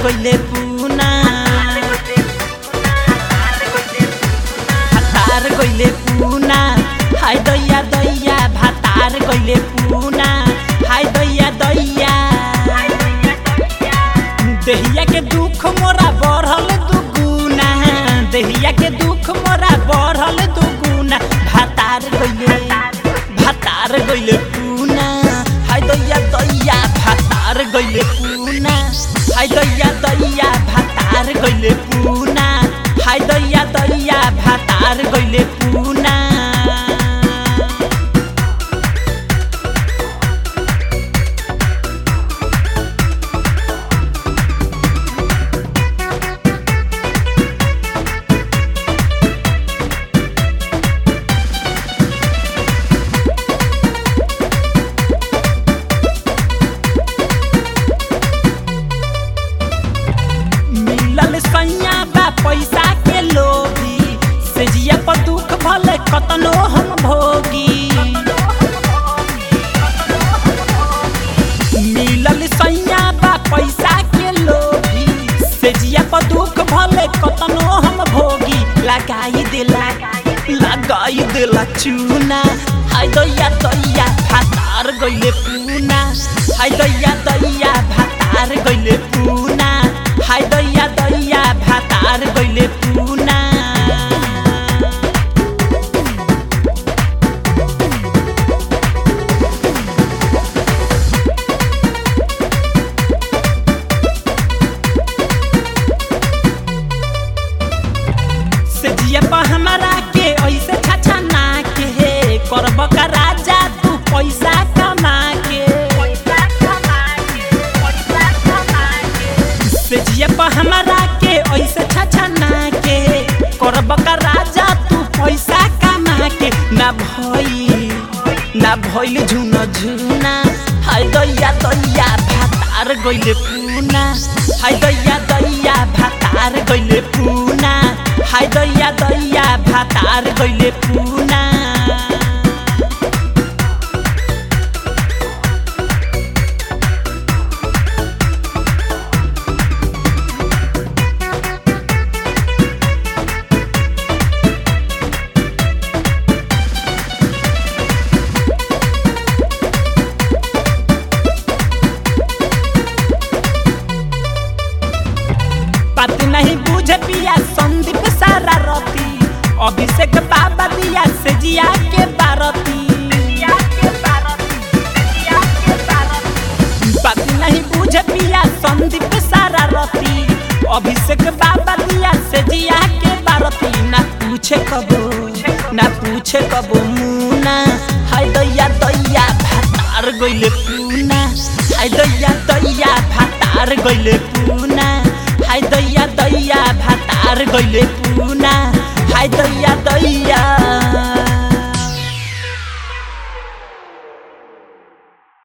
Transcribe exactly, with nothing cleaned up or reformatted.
गइले पूना भातार गइले पूना हाय दैया दैया भातार गइले पूना हाय दैया दैया देहिया के दुख मोरा बढ़ल दुगुना देहिया के दुख मोरा बढ़ल दुगुना भातार गइले भातार गइले पूना हाय दैया दैया भातार गइले पूना हाय दैया दैया भातार गइले पूना हाय दैया दैया भातार गइले पूना सैया बा पैसा के लोभी से जिया पर दुख भले कतनो हम भोगी मिलल सैया बा पैसा के लोभी से जिया पर दुख भले कतनो हम भोगी लगाई देला लगाई देला चूना हाय दैया दैया भातार गइले पूना हाय दैया दैया भातार गइले पूना हाय दैया दैया भातार गइले पूना से जिया पा हमारा के ऐसे छाछा ना के करब का राजा तू पैसा कमा के से जिया पा हमारा के ऐसे छाछा ना के करब का राजा तू पैसा कमा के ना भई ना भइल झुना झुना हाय दैया दैया भातार गइले पूना हाय दैया दैया भातार गइले पूना हाय दैया दैया भातार गइले पूना बात नहीं बुझे पिया संदीप सारा रती अभिषेक बाबा दिया से जिया के बारती बात नहीं बुझे पिया संदीप सारा रती अभिषेक बाबा दिया से जिया के बारती ना पूछे कबो ना पूछे कबो मुना हाय दैया दैया भातार गइले पूना हाय दैया दैया भातार गइले पूना हाय दैया दैया भातार गइले पूना हाय दैया दैया